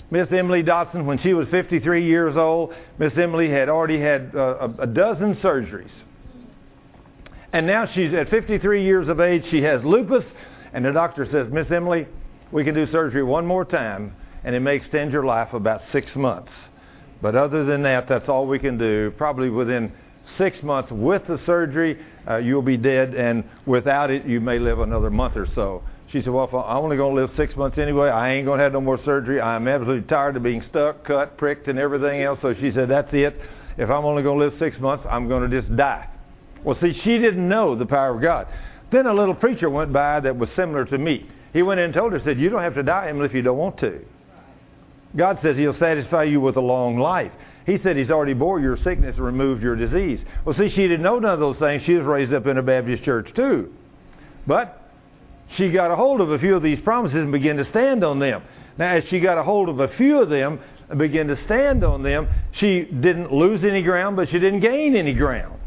Miss Emily Dotson, when she was 53 years old, Miss Emily had already had a dozen surgeries. And now she's at 53 years of age. She has lupus. And the doctor says, Miss Emily, we can do surgery one more time, and it may extend your life about 6 months. But other than that, that's all we can do. Probably within 6 months with the surgery, you'll be dead. And without it, you may live another month or so. She said, well, if I'm only going to live 6 months anyway, I ain't going to have no more surgery. I'm absolutely tired of being stuck, cut, pricked, and everything else. So she said, that's it. If I'm only going to live 6 months, I'm going to just die. Well, see, she didn't know the power of God. Then a little preacher went by that was similar to me. He went in and told her, said, you don't have to die, Emily, if you don't want to. God says he'll satisfy you with a long life. He said he's already bore your sickness and removed your disease. Well, see, she didn't know none of those things. She was raised up in a Baptist church too. But she got a hold of a few of these promises and began to stand on them. Now, as she got a hold of a few of them and began to stand on them, she didn't lose any ground, but she didn't gain any ground.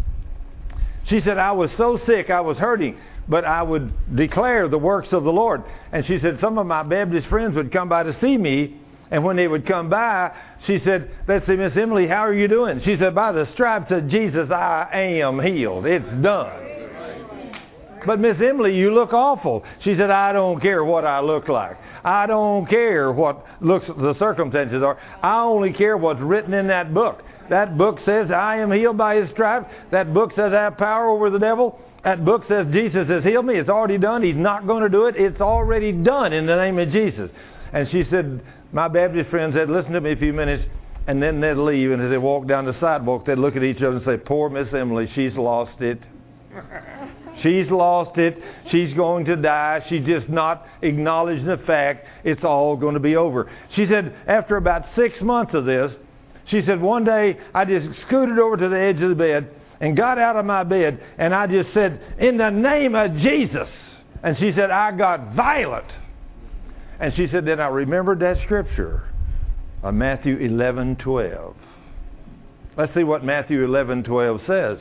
She said, I was so sick, I was hurting, but I would declare the works of the Lord. And she said, some of my Baptist friends would come by to see me, and when they would come by, she said, they'd say, Miss Emily, how are you doing? She said, by the stripes of Jesus, I am healed. It's done. But Miss Emily, you look awful. She said, I don't care what I look like. I don't care what the circumstances are. I only care what's written in that book. That book says, I am healed by his stripes. That book says, I have power over the devil. That book says, Jesus has healed me. It's already done. He's not going to do it. It's already done in the name of Jesus. And she said, my Baptist friends said, listen to me a few minutes, and then they'd leave. And as they walked down the sidewalk, they'd look at each other and say, poor Miss Emily, she's lost it. She's lost it. She's going to die. She's just not acknowledging the fact it's all going to be over. She said, after about 6 months of this, she said, one day I just scooted over to the edge of the bed and got out of my bed, and I just said, in the name of Jesus. And she said, I got violent. And she said, then I remembered that scripture, Matthew 11:12. Let's see what Matthew 11:12 says.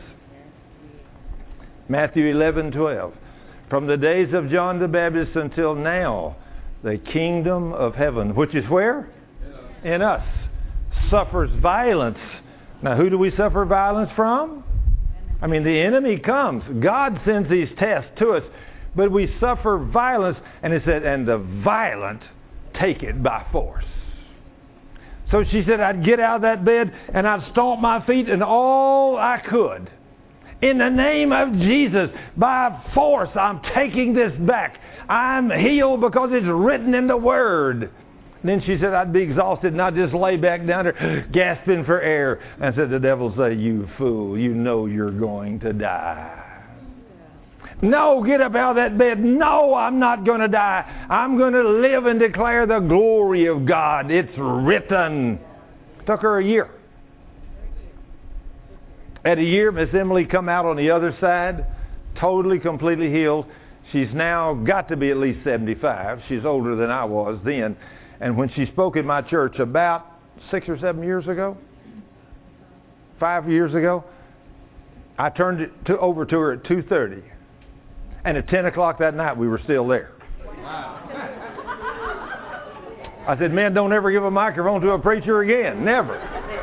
Matthew 11:12. From the days of John the Baptist until now, the kingdom of heaven, which is where? In us, suffers violence. Now, who do we suffer violence from? I mean, the enemy comes. God sends these tests to us, but we suffer violence. And it said, and the violent take it by force. So she said, I'd get out of that bed and I'd stomp my feet and all I could. In the name of Jesus, by force, I'm taking this back. I'm healed because it's written in the Word. Then she said, I'd be exhausted and I'd just lay back down there gasping for air. And said, the devil say, you fool, you know you're going to die. No, get up out of that bed. No, I'm not going to die. I'm going to live and declare the glory of God. It's written. Took her a year. At a year, Miss Emily come out on the other side, totally, completely healed. She's now got to be at least 75. She's older than I was then. And when she spoke in my church about 6 or 7 years ago, 5 years ago, I turned it over to her at 2:30. And at 10 o'clock that night, we were still there. Wow. I said, man, don't ever give a microphone to a preacher again. Never.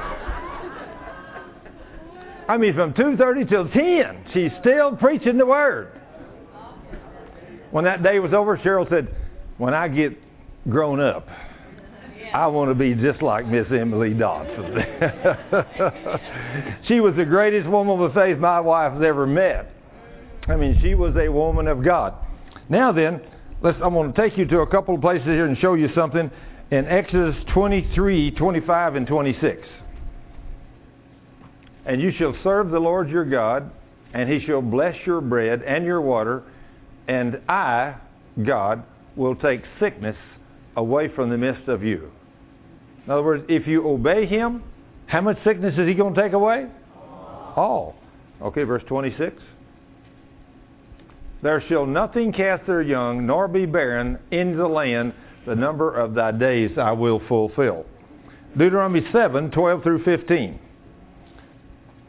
I mean, from 2:30 till 10, she's still preaching the Word. When that day was over, Cheryl said, when I get grown up, I want to be just like Miss Emily Dotson. She was the greatest woman of faith my wife has ever met. I mean, she was a woman of God. Now then, I'm going to take you to a couple of places here and show you something in Exodus 23, 25, and 26. And you shall serve the Lord your God, and he shall bless your bread and your water, and I, God, will take sickness away from the midst of you. In other words, if you obey him, how much sickness is he going to take away? All. Okay, verse 26. There shall nothing cast their young, nor be barren in the land. The number of thy days I will fulfill. Deuteronomy 7, 12 through 15.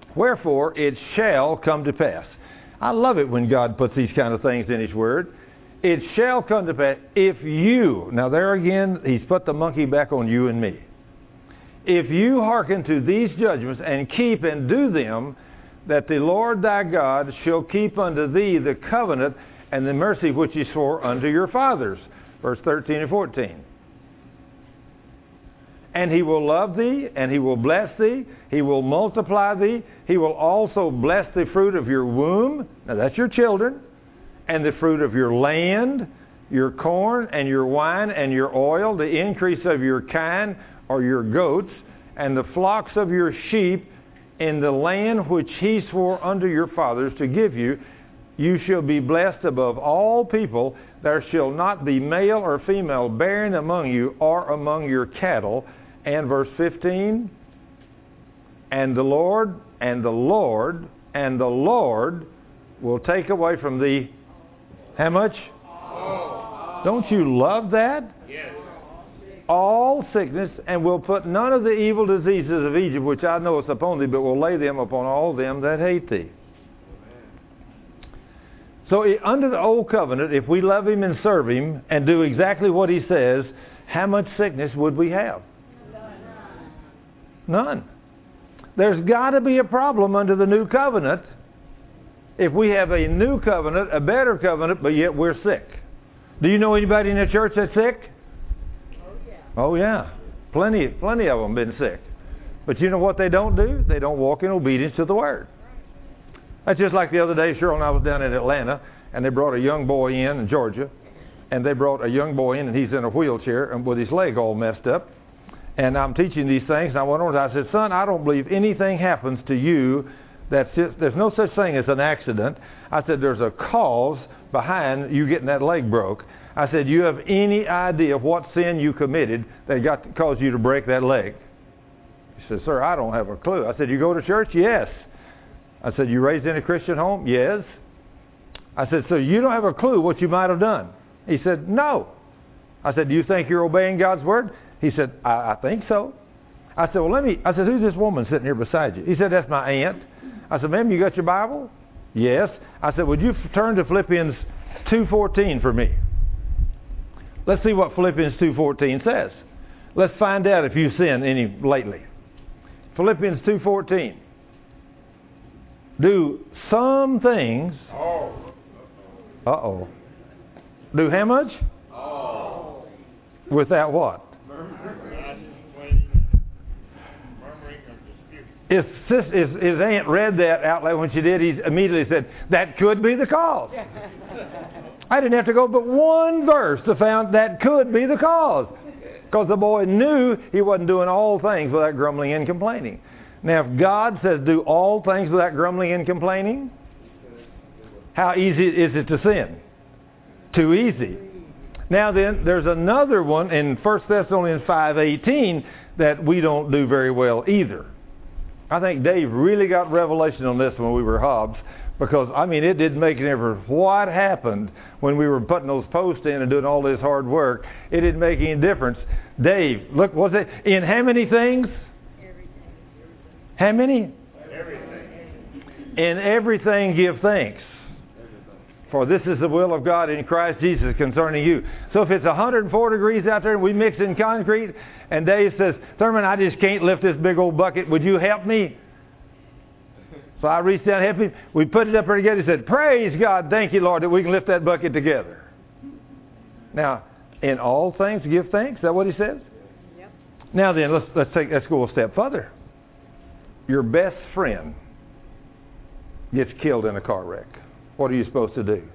Wherefore it shall come to pass. I love it when God puts these kind of things in his Word. it shall come to pass if you, now there again, he's put the monkey back on you and me. If you hearken to these judgments and keep and do them, that the Lord thy God shall keep unto thee the covenant and the mercy which he swore unto your fathers. Verse 13 and 14. And he will love thee, and he will bless thee, he will multiply thee, he will also bless the fruit of your womb, now that's your children, and the fruit of your land, your corn, and your wine, and your oil, the increase of your kine, or your goats, and the flocks of your sheep, in the land which he swore unto your fathers to give you. You shall be blessed above all people. There shall not be male or female barren among you or among your cattle. And verse 15, and the Lord will take away from thee, how much? All. Don't you love that? Yes. All sickness, and will put none of the evil diseases of Egypt, which I know is upon thee, but will lay them upon all them that hate thee. So under the old covenant, if we love him and serve him and do exactly what he says, how much sickness would we have? None. There's got to be a problem under the new covenant if we have a new covenant, a better covenant, but yet we're sick. Do you know anybody in the church that's sick? Oh yeah. Plenty of them been sick. But you know what they don't do? They don't walk in obedience to the Word. That's just like the other day, Cheryl and I was down in Atlanta, and they brought a young boy in Georgia, and they brought a young boy in, and he's in a wheelchair and with his leg all messed up. And I'm teaching these things, and I went on and I said, son, I don't believe anything happens to you there's no such thing as an accident. I said, there's a cause behind you getting that leg broke. I said, you have any idea what sin you committed that caused you to break that leg? He said, sir, I don't have a clue. I said, you go to church? Yes. I said, you raised in a Christian home? Yes. I said, so you don't have a clue what you might have done? He said, no. I said, do you think you're obeying God's word? He said, I think so. I said, well, I said, who's this woman sitting here beside you? He said, that's my aunt. I said, ma'am, you got your Bible? Yes. I said, would you turn to Philippians 2:14 for me? Let's see what Philippians 2:14 says. Let's find out if you sinned any lately. Philippians 2:14. Do some things. Uh-oh. Do how much? Without what? His aunt read that out loud when she did. He immediately said, that could be the cause. I didn't have to go but one verse to find that could be the cause. Because the boy knew he wasn't doing all things without grumbling and complaining. Now, if God says do all things without grumbling and complaining, how easy is it to sin? Too easy. Now then, there's another one in 1 Thessalonians 5:18 that we don't do very well either. I think Dave really got revelation on this when we were Hobbs, because, I mean, it didn't make any difference what happened when we were putting those posts in and doing all this hard work. It didn't make any difference. Dave, look, was it in how many things? Everything. How many? Everything. In everything give thanks. For this is the will of God in Christ Jesus concerning you. So if it's 104 degrees out there and we mix in concrete, and Dave says, Thurman, I just can't lift this big old bucket. Would you help me? So I reached down and helped him. We put it up there together. He said, praise God, thank you, Lord, that we can lift that bucket together. Now, in all things give thanks. Is that what he says? Yep. Now then, let's go a step further. Your best friend gets killed in a car wreck. What are you supposed to do?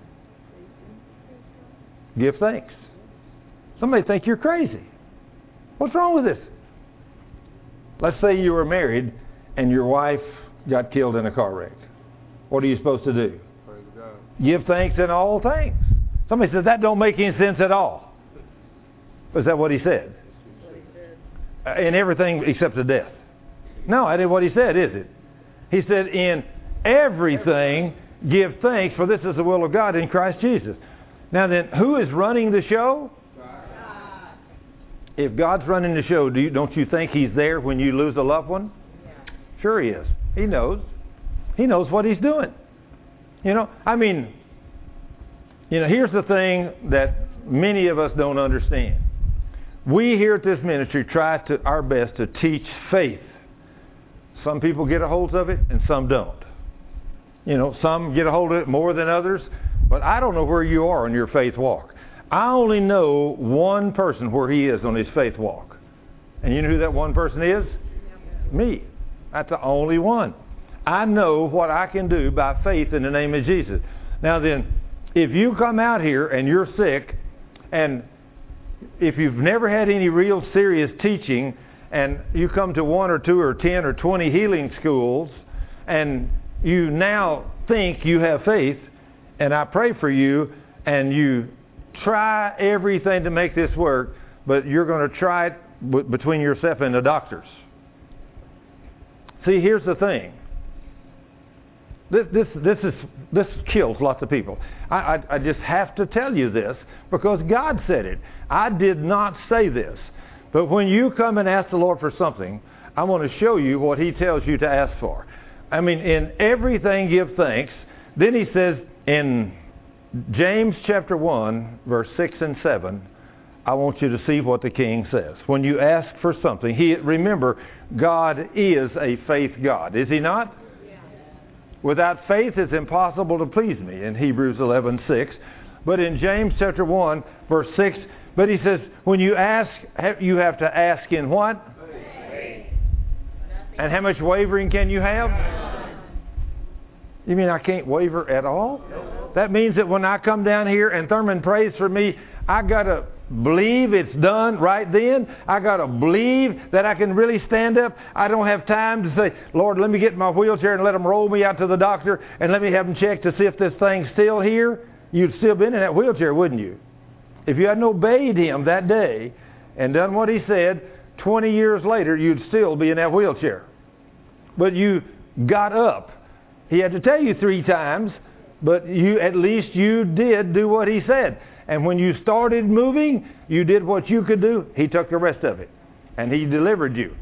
Give thanks. Somebody think you're crazy. What's wrong with this? Let's say you were married and your wife got killed in a car wreck. What are you supposed to do? Praise God. Give thanks in all things. Somebody says that don't make any sense at all. Is that what he said? In everything except the death. No, that ain't what he said, is it? He said in everything give thanks, for this is the will of God in Christ Jesus. Now then, who is running the show? God. If God's running the show, don't you think he's there when you lose a loved one? Yeah. Sure he is. He knows. He knows what he's doing. You know, I mean, You know, here's the thing that many of us don't understand. We here at this ministry try our best to teach faith. Some people get a hold of it and some don't. You know, some get a hold of it more than others, but I don't know where you are on your faith walk. I only know one person where he is on his faith walk. And you know who that one person is? Me. That's the only one. I know what I can do by faith in the name of Jesus. Now then, if you come out here and you're sick, and if you've never had any real serious teaching, and you come to 1 or 2 or 10 or 20 healing schools, and you now think you have faith, and I pray for you, and you try everything to make this work, but you're going to try it between yourself and the doctors. See, here's the thing. This kills lots of people. I just have to tell you this because God said it. I did not say this. But when you come and ask the Lord for something, I want to show you what He tells you to ask for. I mean, in everything give thanks. Then He says in James chapter 1, verse 6 and 7, I want you to see what the King says. When you ask for something, remember, God is a faith God. Is He not? Yeah. Without faith, it's impossible to please me, in Hebrews 11:6. But in James chapter 1, verse 6, but he says, when you ask, you have to ask in what? Faith. And how much wavering can you have? None. You mean I can't waver at all? No. That means that when I come down here and Thurman prays for me, I got to believe it's done right then. I got to believe that I can really stand up. I don't have time to say, Lord, let me get in my wheelchair and let them roll me out to the doctor and let me have them check to see if this thing's still here. You'd still been in that wheelchair, wouldn't you? If you hadn't obeyed Him that day and done what He said, 20 years later, you'd still be in that wheelchair. But you got up. He had to tell you 3 times, but at least you did do what He said. And when you started moving, you did what you could do. He took the rest of it. And He delivered you.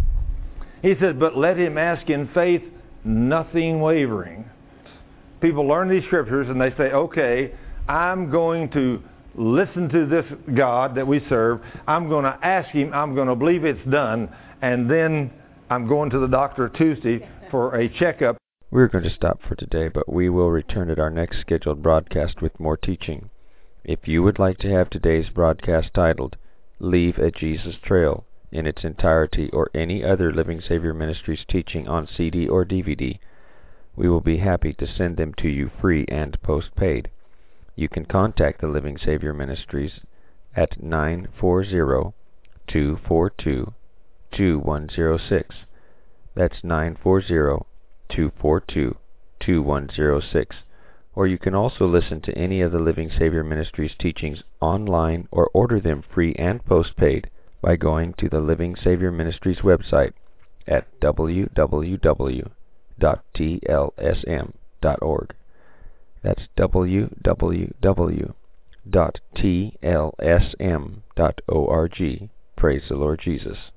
He said, but let him ask in faith, nothing wavering. People learn these scriptures and they say, okay, I'm going to listen to this God that we serve. I'm going to ask Him. I'm going to believe it's done. And then I'm going to the doctor Tuesday for a checkup. We're going to stop for today, but we will return at our next scheduled broadcast with more teaching. If you would like to have today's broadcast titled, Leave a Jesus Trail, in its entirety, or any other Living Savior Ministries teaching on CD or DVD, we will be happy to send them to you free and postpaid. You can contact the Living Savior Ministries at 940-242-2106. That's 940-242-2106. Or you can also listen to any of the Living Savior Ministries teachings online or order them free and postpaid by going to the Living Savior Ministries website at www.tlsm.org. That's www.tlsm.org. Praise the Lord Jesus.